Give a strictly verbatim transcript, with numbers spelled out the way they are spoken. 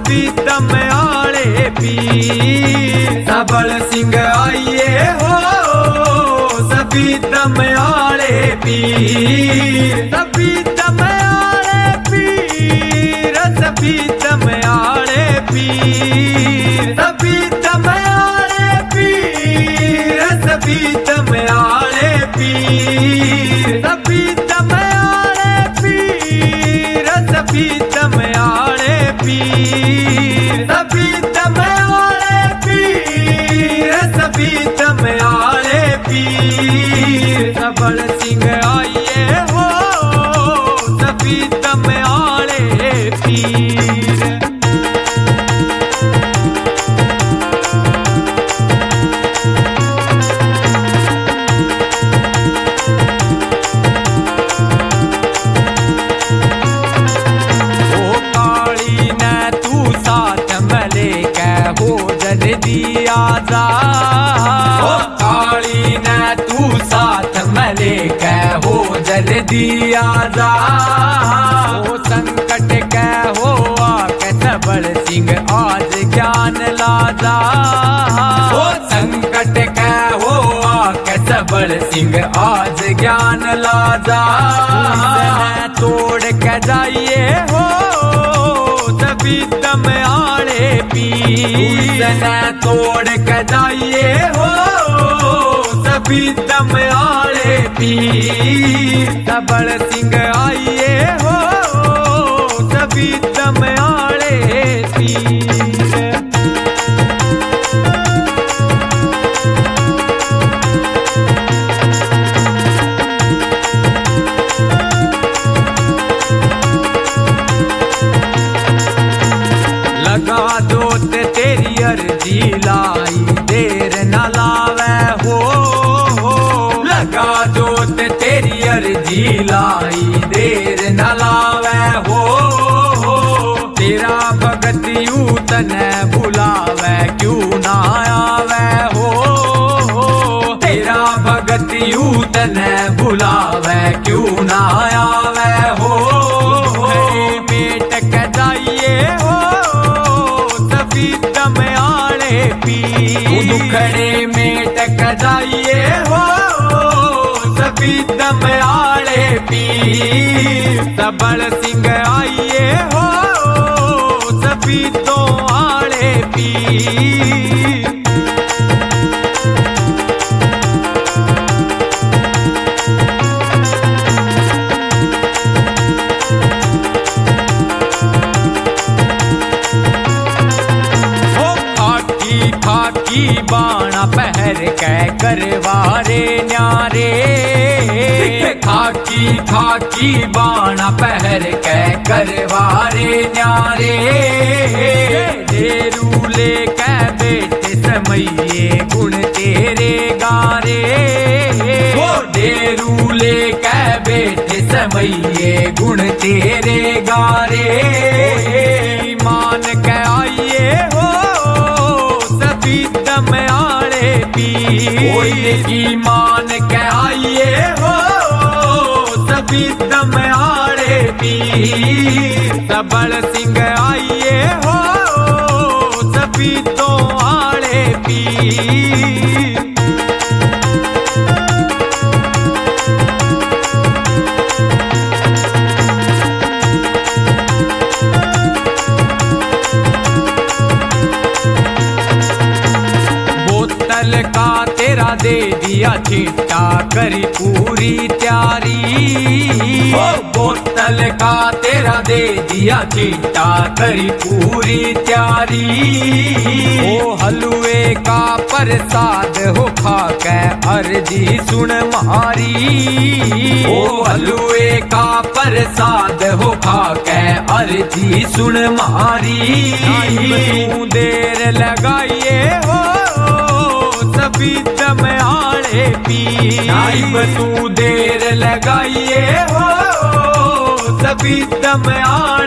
सभी दम आले पीर सबल सिंह आइए हो सभी दम आले पीर सभी दम आले पीर सभी दम आले पीर सभी दम आले पीर सभी दम आले पीर सभी दम आले पीर सभी दम आले पीर सभी दम आले पीर सभी दम आले पीर सबल सिंह आइए हो सभी दम आले पीर दिया जा ओ काली न तू साथ मले कह हो जल दिया जा ओ संकट कह हो आके सबल सिंह आज ज्ञान ला जा ओ संकट कह हो आके सबल सिंह आज ज्ञान ला जा तोड़ के जाइए हो सभी दम आले पीर तोड़ के जाइए हो सभी दम आले पीर सबल सिंह आइए हो सभी दम आले पीर लगा जोत तेरी अर्जी लाई देर न लावे हो लगा जोत तेरी अर्जी लाई देर न लावे हो तेरा भगत यूं तने बुलावे क्यों ना आवे हो तेरा भगत यूं तने बुलावे क्यों ना आवे हो मेट के जाइए हो सभी दम आले पीर दुखड़े में टक जाइए हो सभी दम आले पीर सबल सिंह आइए हो सभी तो आले पीर खाकी बाणा पहर के करवारे न्यारे खाकी खाकी बाणा पहर के करवारे न्यारे डेरू ले के बेटे समये गुण तेरे गारे वो डेरू ले के बेटे समये गुण तेरे गारे मान के आइए हो सभी दम आले पीर ईमान के आइए हो सभी दम आले पीर सबल सिंह आइए हो सभी तो आले पीर का तेरा दे दिया छिट्टा करी पूरी तैयारी ओ बोतल का तेरा दे दिया छिट्टा करी पूरी तैयारी ओ हलवे का प्रसाद हो खा के अर्जी सुन मारी ओ हलवे का प्रसाद हो खा के अर्जी सुन मारी तू देर लगाइए हो सभी दम आले पीर तू देर लगाइए हो सभी दम आले